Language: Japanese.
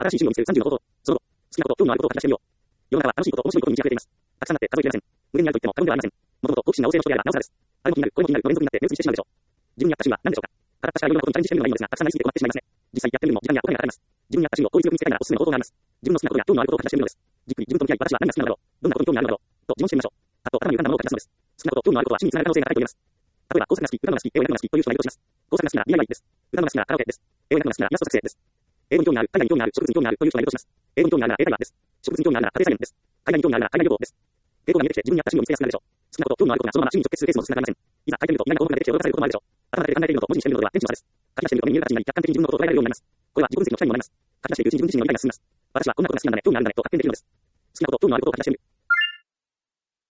新しい趣味を見つける30の方法。その後、好きなこと、興味のあることを書き出してみよう。世の中は楽しいこと、面白いことに満ち溢れています。たくさんあって数えきれません。無限にあると言っても過言ではありません。もともと好奇心が旺盛な人であればなおさらです。あれも気になる、これも気になるの連続になって目移りしてしまうでしょう。自分に合った趣味は何でしょうか。片っ端からいろんなことにチャレンジしてみるのがいいのですが、たくさんなりすぎて困ってしまいますね。実際やってみるのも時間やお金がかかります。自分に合った趣味を効率よく見つけたいならおすすめの方法があります。自分の好きなことや興味のあることを書き出してみるのです。じっくり自分と向き合い、私は何が好きなのだろう。どんなことに興味があるのだろう。と自問してみましょう。あと、頭に浮かんだものを書き出すのです。好きなこと、興味のあることは趣味につながる可能性が高いと言えます。例えば、工作が好き、歌うのが好き、絵を描くのが好きという人がいるとします。工作が好きなら DIY です。歌うのが好きならカラオケです。絵を描くのが好きならイラスト作成です。英語に興味がある、海外に興味がある、植物に興味があるという人がいるとします。英語に興味があるなら英会話です。植物に興味があるなら家庭菜園です。海外に興味があるなら海外旅行です。傾向が見えてきて自分に合った趣味を見つけやすくなるでしょう。好きなこと、興味のあることがそのまま趣味に直結するケースも少なくありません。いざ書いてみると意外な項目が出てきて驚かされることもあるでしょう。頭だけで考えているのと文字にしてみるのでは天地の差です。書き出してみると目に見える形になり客観的に自分のことを捉えられるようになります。これは自己分析の機会にもなります。書き出しているうちに自分自身の理解が進みます。私はこんなことが好きなんだね、興味があるんだねと確定できるのです。好きなこと、興味のあることを書き出してみる。